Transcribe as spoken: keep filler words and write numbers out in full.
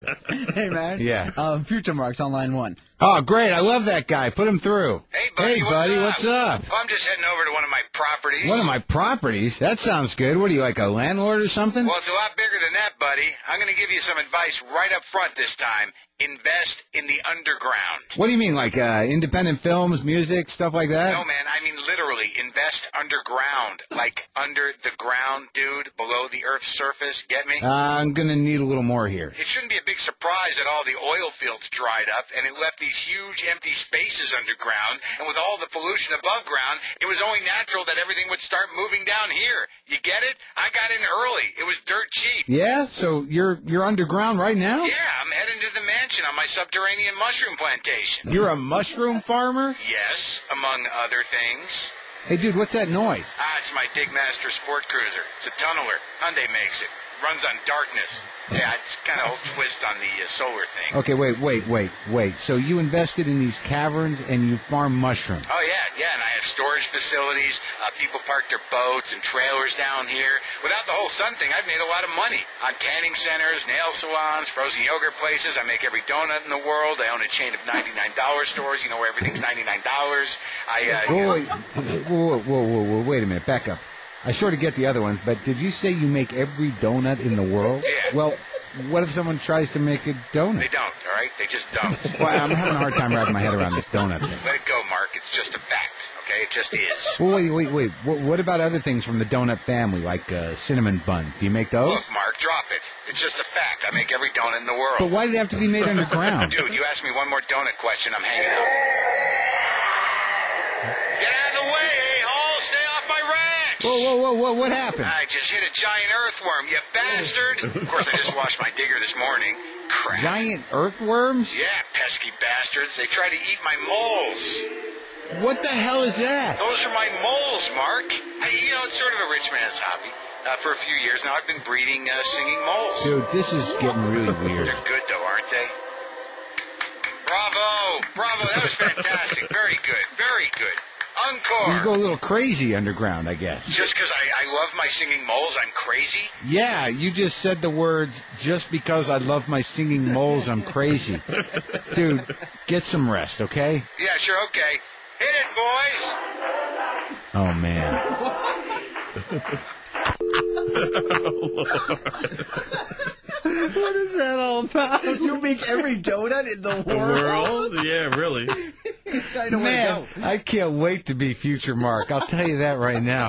Hey, man. Yeah. Um, Future Mark's on line one. Oh, great. I love that guy. Put him through. Hey, buddy. Hey, what's buddy. up? What's up? Well, I'm just heading over to one of my properties. One of my properties? That sounds good. What are you, like a landlord or something? Well, it's a lot bigger than that, buddy. I'm going to give you some advice right up front this time. Invest in the underground. What do you mean, like uh, independent films, music, stuff like that? No, man, I mean literally invest underground. Like under the ground, dude, below the Earth's surface. Get me? Uh, I'm going to need a little more here. It shouldn't be a big surprise that all the oil fields dried up and it left these huge empty spaces underground. And with all the pollution above ground, it was only natural that everything would start moving down here. You get it? I got in early. It was dirt cheap. Yeah? So you're you're underground right now? Yeah, I'm heading to the mansion on my subterranean mushroom plantation. You're a mushroom farmer? Yes, among other things. Hey, dude, what's that noise? Ah, it's my Digmaster Sport Cruiser. It's a tunneler. Hyundai makes it. Runs on darkness. Yeah, it's kind of a whole twist on the uh, solar thing. Okay, wait, wait, wait, wait. So you invested in these caverns and you farm mushrooms? Oh, yeah, yeah, and I have storage facilities. Uh, people park their boats and trailers down here. Without the whole sun thing, I've made a lot of money. On tanning centers, nail salons, frozen yogurt places. I make every donut in the world. I own a chain of ninety-nine dollar stores, you know, where everything's ninety-nine dollars. I, uh, Whoa, wait, whoa, whoa, whoa, whoa, wait a minute, back up. I sort of get the other ones, but did you say you make every donut in the world? Yeah. Well, what if someone tries to make a donut? They don't, all right? They just don't. Well, I'm having a hard time wrapping my head around this donut thing. Let it go, Mark. It's just a fact, okay? It just is. Well, wait, wait, wait. What, what about other things from the donut family, like uh, cinnamon buns? Do you make those? Look, Mark, drop it. It's just a fact. I make every donut in the world. But why did it have to be made underground? Dude, you ask me one more donut question, I'm hanging out. Get out of the way, a-hole! Stay off my ranch! Whoa, whoa, whoa, whoa, what happened? I just hit a giant earthworm, you bastard! Of course, I just washed my digger this morning. Crap. Giant earthworms? Yeah, pesky bastards. They try to eat my moles. What the hell is that? Those are my moles, Mark. I, you know, it's sort of a rich man's hobby. Uh, for a few years now, I've been breeding uh, singing moles. Dude, this is getting really weird. They're good, though, aren't they? Bravo! Bravo, that was fantastic. Very good. Very good. Encore! You go a little crazy underground, I guess. Just because I, I love my singing moles, I'm crazy? Yeah, you just said the words, just because I love my singing moles, I'm crazy. Dude, get some rest, okay? Yeah, sure, okay. Hit it, boys! Oh, man. What is that all about? You make every donut in the world? World? Yeah, really. I don't Man, want to go. I can't wait to be Future Mark. I'll tell you that right now.